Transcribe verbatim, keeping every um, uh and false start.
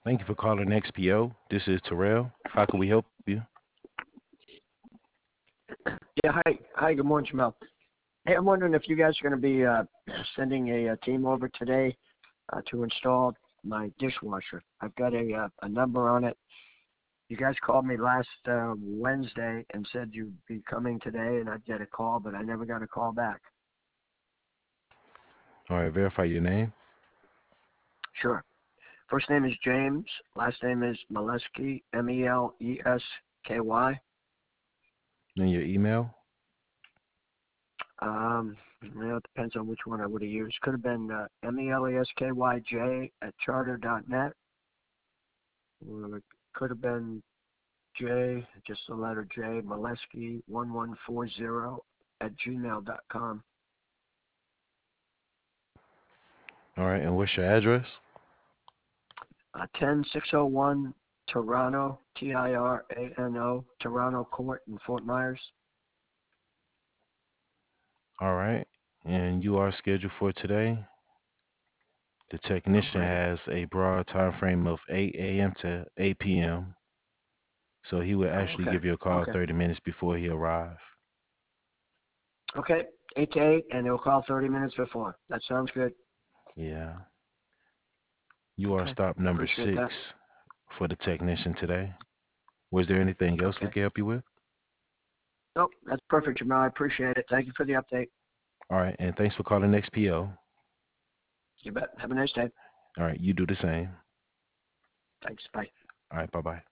Thank you for calling X P O. This is Terrell. How can we help you? Yeah, hi. Hi, good morning, Jamel. Hey, I'm wondering if you guys are going to be uh, sending a, a team over today uh, to install my dishwasher. I've got a, uh, a number on it. You guys called me last uh, Wednesday and said you'd be coming today and I'd get a call, but I never got a call back. All right, verify your name Sure. First name is James. Last name is Melesky, M E L E S K Y. and your email. Um, well, it depends on which one I would have used. Could have been uh, M E L E S K Y J at charter dot net. Or it could have been J, just the letter J, Molesky one one four zero at gmail dot com. All right, and what's your address? Uh, ten six oh one Toronto, T I R A N O, Toronto Court in Fort Myers. All right, and you are scheduled for today. The Oh, technician great. has a broad time frame of eight a m to eight p m. So he will Oh, actually okay. give you a call Okay. thirty minutes before he arrive. Okay. eight to eight, and they'll call thirty minutes before. That sounds good. Yeah. You are Okay. stop number Appreciate that. six for the technician today. Was there anything else we Okay. can help you with? Nope, that's perfect, Jamal. I appreciate it. Thank you for the update. All right, and thanks for calling X P O. You bet. Have a nice day. All right, you do the same. Thanks. Bye. All right, bye bye.